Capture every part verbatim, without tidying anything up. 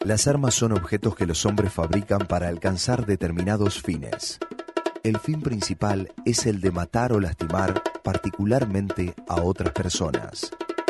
Las armas son objetos que los hombres fabrican para alcanzar determinados fines. El fin principal es el de matar o lastimar particularmente a otras personas.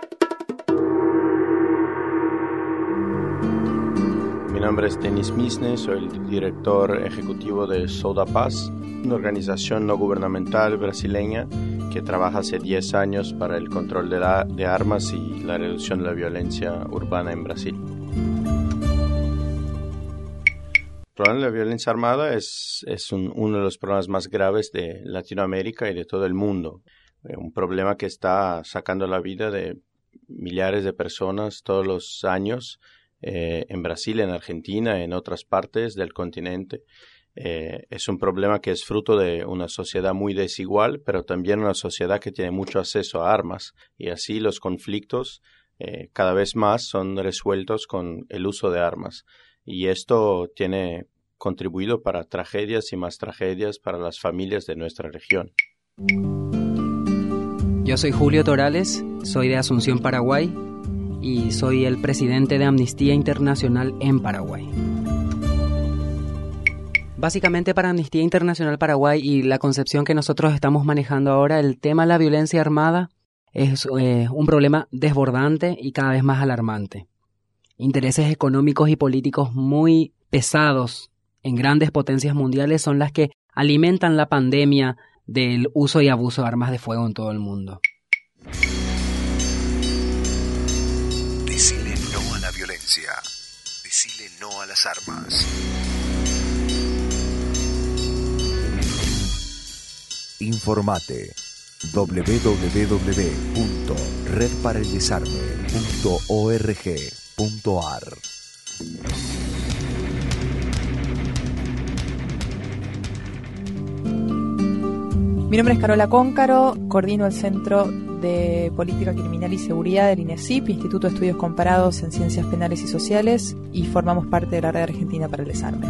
Mi nombre es Denis Misne, soy el director ejecutivo de Soudapaz, una organización no gubernamental brasileña que trabaja hace diez años para el control de, la, de armas y la reducción de la violencia urbana en Brasil. El problema de la violencia armada es, es un, uno de los problemas más graves de Latinoamérica y de todo el mundo. Un problema que está sacando la vida de millares de personas todos los años eh, en Brasil, en Argentina, en otras partes del continente. Eh, es un problema que es fruto de una sociedad muy desigual, pero también una sociedad que tiene mucho acceso a armas. Y así los conflictos eh, cada vez más son resueltos con el uso de armas. Y esto tiene contribuido para tragedias y más tragedias para las familias de nuestra región. Yo soy Julio Torales, soy de Asunción, Paraguay, y soy el presidente de Amnistía Internacional en Paraguay. Básicamente para Amnistía Internacional Paraguay y la concepción que nosotros estamos manejando ahora, el tema de la violencia armada es eh, un problema desbordante y cada vez más alarmante. Intereses económicos y políticos muy pesados en grandes potencias mundiales son las que alimentan la pandemia del uso y abuso de armas de fuego en todo el mundo. Decile no a la violencia. Decile no a las armas. Informate doble u doble u doble u punto red para el desarme punto org punto ar. Mi nombre es Carola Cóncaro, coordino el Centro de Política Criminal y Seguridad del INESIP, Instituto de Estudios Comparados en Ciencias Penales y Sociales, y formamos parte de la Red Argentina para el Desarme.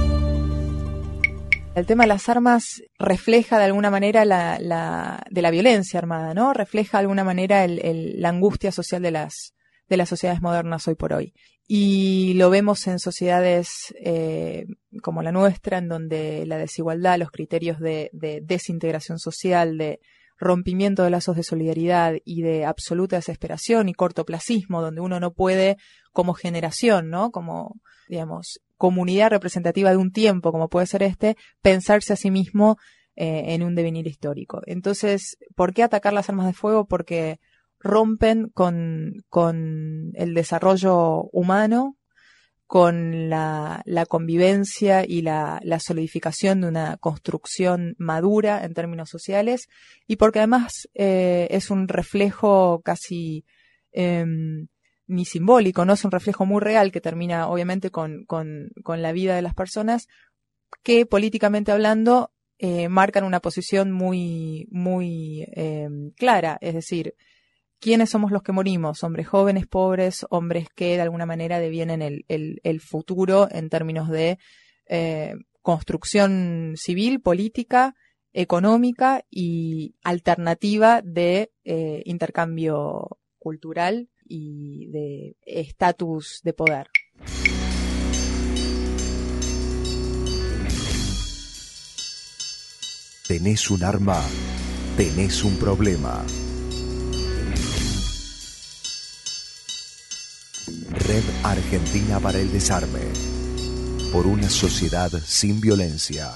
El tema de las armas refleja de alguna manera la, la de la violencia armada, ¿no? Refleja de alguna manera el, el, la angustia social de las de las sociedades modernas hoy por hoy. Y lo vemos en sociedades eh, como la nuestra, en donde la desigualdad, los criterios de, de desintegración social, de rompimiento de lazos de solidaridad y de absoluta desesperación y cortoplacismo, donde uno no puede, como generación, ¿no? Como, digamos, comunidad representativa de un tiempo, como puede ser este, pensarse a sí mismo eh, en un devenir histórico. Entonces, ¿por qué atacar las armas de fuego? Porque rompen con, con el desarrollo humano, con la, la convivencia y la, la solidificación de una construcción madura en términos sociales, y porque además eh, es un reflejo casi eh, ni simbólico, no es un reflejo muy real que termina obviamente con, con, con la vida de las personas que políticamente hablando eh, marcan una posición muy, muy eh, clara, es decir, ¿quiénes somos los que morimos? Hombres jóvenes, pobres, hombres que de alguna manera devienen el, el, el futuro en términos de eh, construcción civil, política, económica y alternativa de eh, intercambio cultural y de estatus de poder. Tenés un arma, tenés un problema. Red Argentina para el Desarme. Por una sociedad sin violencia.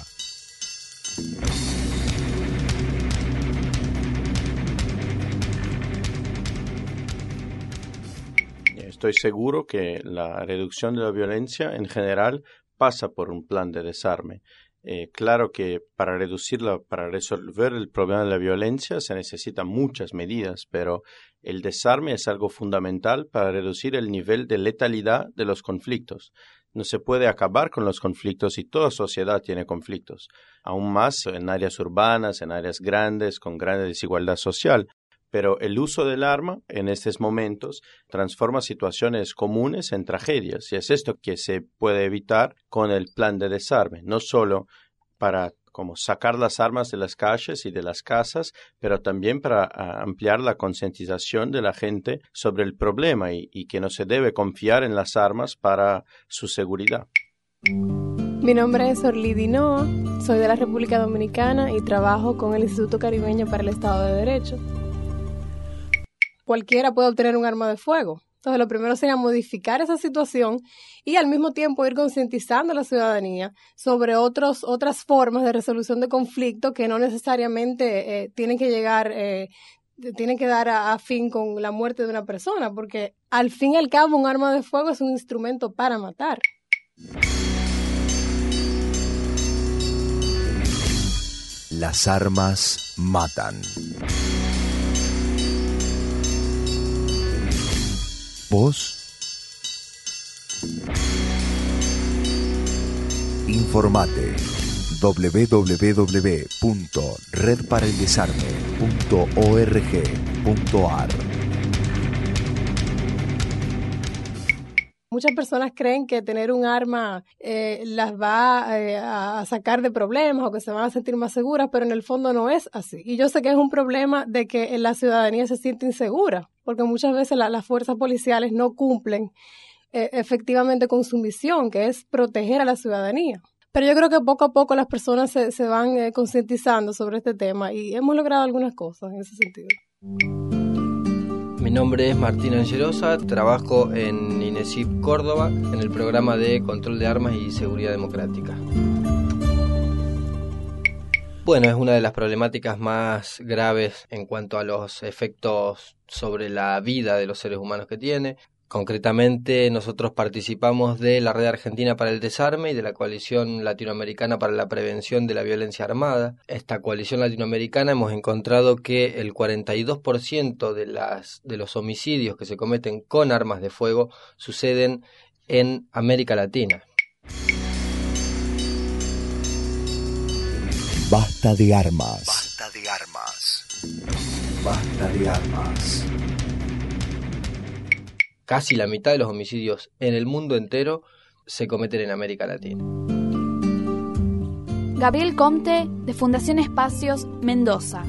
Estoy seguro que la reducción de la violencia en general pasa por un plan de desarme. Eh, claro que para reducirla, para resolver el problema de la violencia se necesitan muchas medidas, pero el desarme es algo fundamental para reducir el nivel de letalidad de los conflictos. No se puede acabar con los conflictos y toda sociedad tiene conflictos, aún más en áreas urbanas, en áreas grandes, con gran desigualdad social. Pero el uso del arma en estos momentos transforma situaciones comunes en tragedias, y es esto que se puede evitar con el plan de desarme, no solo para como sacar las armas de las calles y de las casas, pero también para uh, ampliar la concientización de la gente sobre el problema y, y que no se debe confiar en las armas para su seguridad. Mi nombre es Orly Dinoa, soy de la República Dominicana y trabajo con el Instituto Caribeño para el Estado de Derecho. Cualquiera puede obtener un arma de fuego. Entonces, lo primero sería modificar esa situación y al mismo tiempo ir concientizando a la ciudadanía sobre otros, otras formas de resolución de conflicto que no necesariamente eh, tienen que llegar, eh, tienen que dar a, a fin con la muerte de una persona, porque al fin y al cabo un arma de fuego es un instrumento para matar. Las armas matan. ¿Vos? Informate doble u doble u doble u punto red para el desarme punto org punto a r. Muchas personas creen que tener un arma eh, las va eh, a sacar de problemas o que se van a sentir más seguras, pero en el fondo no es así. Y yo sé que es un problema de que la ciudadanía se siente insegura, porque muchas veces la, las fuerzas policiales no cumplen eh, efectivamente con su misión, que es proteger a la ciudadanía. Pero yo creo que poco a poco las personas se, se van eh, concientizando sobre este tema y hemos logrado algunas cosas en ese sentido. Mi nombre es Martín Angelosa, trabajo en INESIP Córdoba, en el programa de control de armas y seguridad democrática. Bueno, es una de las problemáticas más graves en cuanto a los efectos sobre la vida de los seres humanos que tiene. Concretamente, nosotros participamos de la Red Argentina para el Desarme y de la Coalición Latinoamericana para la Prevención de la Violencia Armada. Esta coalición latinoamericana hemos encontrado que el cuarenta y dos por ciento de, las, de los homicidios que se cometen con armas de fuego suceden en América Latina. Basta de armas. Basta de armas. Basta de armas. Casi la mitad de los homicidios en el mundo entero se cometen en América Latina. Gabriel Comte, de Fundación Espacios, Mendoza.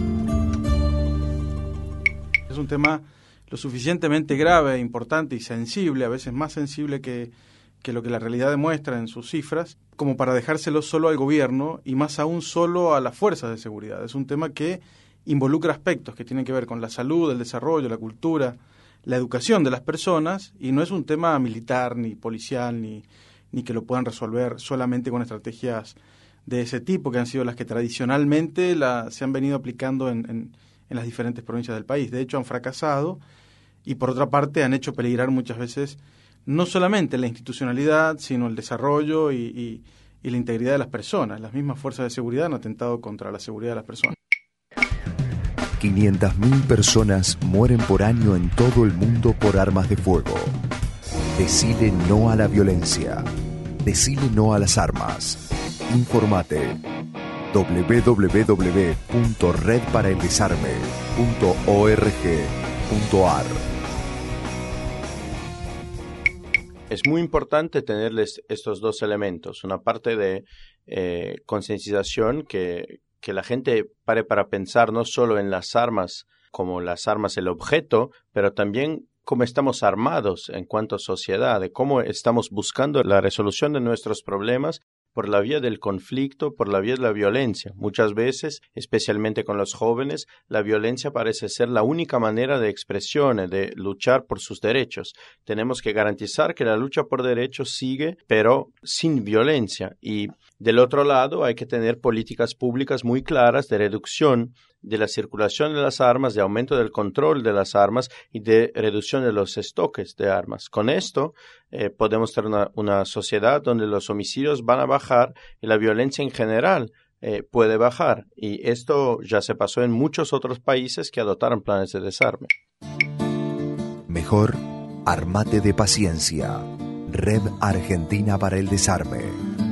Es un tema lo suficientemente grave, importante y sensible, a veces más sensible que, que lo que la realidad demuestra en sus cifras, como para dejárselo solo al gobierno y más aún solo a las fuerzas de seguridad. Es un tema que involucra aspectos que tienen que ver con la salud, el desarrollo, la cultura, la educación de las personas, y no es un tema militar, ni policial, ni, ni que lo puedan resolver solamente con estrategias de ese tipo, que han sido las que tradicionalmente la, se han venido aplicando en, en, en las diferentes provincias del país. De hecho, han fracasado y, por otra parte, han hecho peligrar muchas veces no solamente la institucionalidad, sino el desarrollo y, y, y la integridad de las personas. Las mismas fuerzas de seguridad han atentado contra la seguridad de las personas. quinientas mil personas mueren por año en todo el mundo por armas de fuego. Decile no a la violencia. Decile no a las armas. Informate doble u doble u doble u punto red para el desarme punto org punto a r. Es muy importante tenerles estos dos elementos, una parte de eh, concientización que que la gente pare para pensar no solo en las armas como las armas el objeto, pero también cómo estamos armados en cuanto a sociedad, de cómo estamos buscando la resolución de nuestros problemas por la vía del conflicto, por la vía de la violencia. Muchas veces, especialmente con los jóvenes, la violencia parece ser la única manera de expresión, de luchar por sus derechos. Tenemos que garantizar que la lucha por derechos sigue, pero sin violencia. Y del otro lado, hay que tener políticas públicas muy claras de reducción de la circulación de las armas, de aumento del control de las armas y de reducción de los estoques de armas. Con esto eh, podemos tener una, una sociedad donde los homicidios van a bajar y la violencia en general eh, puede bajar. Y esto ya se pasó en muchos otros países que adoptaron planes de desarme. Mejor, armate de paciencia. Red Argentina para el Desarme.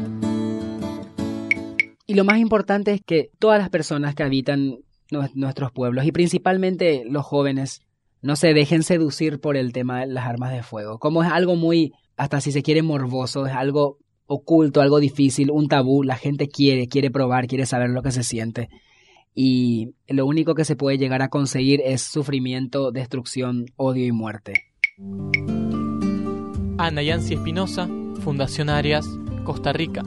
Y lo más importante es que todas las personas que habitan nuestros pueblos y principalmente los jóvenes no se dejen seducir por el tema de las armas de fuego. Como es algo muy, hasta si se quiere, morboso, es algo oculto, algo difícil, un tabú. La gente quiere, quiere probar, quiere saber lo que se siente. Y lo único que se puede llegar a conseguir es sufrimiento, destrucción, odio y muerte. Ana Yancy Espinosa, Fundación Arias, Costa Rica.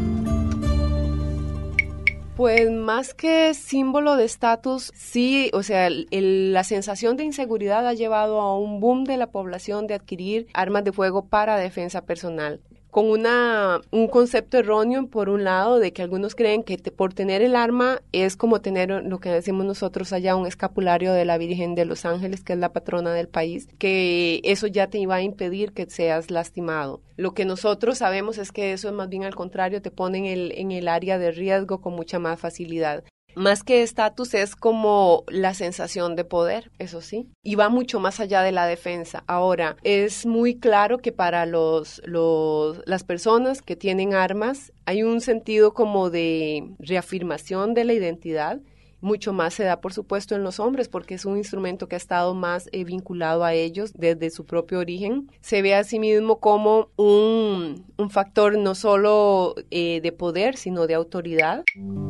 Pues más que símbolo de estatus, sí, o sea, el, el, la sensación de inseguridad ha llevado a un boom de la población de adquirir armas de fuego para defensa personal, con una, un concepto erróneo, por un lado, de que algunos creen que te, por tener el arma es como tener lo que decimos nosotros allá, un escapulario de la Virgen de los Ángeles, que es la patrona del país, que eso ya te iba a impedir que seas lastimado. Lo que nosotros sabemos es que eso es más bien al contrario, te pone en el, en el área de riesgo con mucha más facilidad. Más que estatus es como la sensación de poder, eso sí, y va mucho más allá de la defensa. Ahora, es muy claro que para los, los, las personas que tienen armas hay un sentido como de reafirmación de la identidad. Mucho más se da, por supuesto, en los hombres, porque es un instrumento que ha estado más eh, vinculado a ellos desde su propio origen. Se ve a sí mismo como un, un factor no solo eh, de poder, sino de autoridad.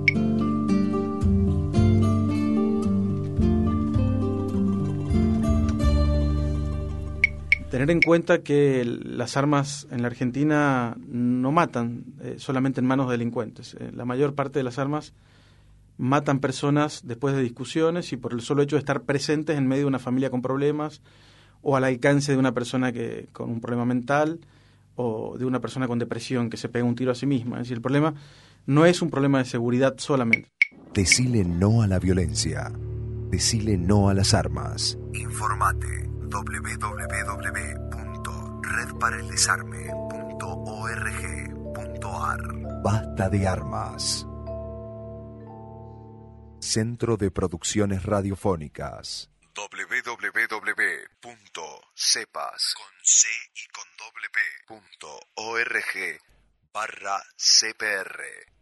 Tener en cuenta que las armas en la Argentina no matan eh, solamente en manos de delincuentes. Eh, la mayor parte de las armas matan personas después de discusiones y por el solo hecho de estar presentes en medio de una familia con problemas o al alcance de una persona que con un problema mental o de una persona con depresión que se pega un tiro a sí misma. Es decir, el problema no es un problema de seguridad solamente. Decile no a la violencia. Decile no a las armas. Informate doble u doble u doble u punto red para el desarme punto org punto ar. Basta de armas. Centro de Producciones Radiofónicas. doble u doble u doble u punto cepas con C y con doble P punto org barra C P R.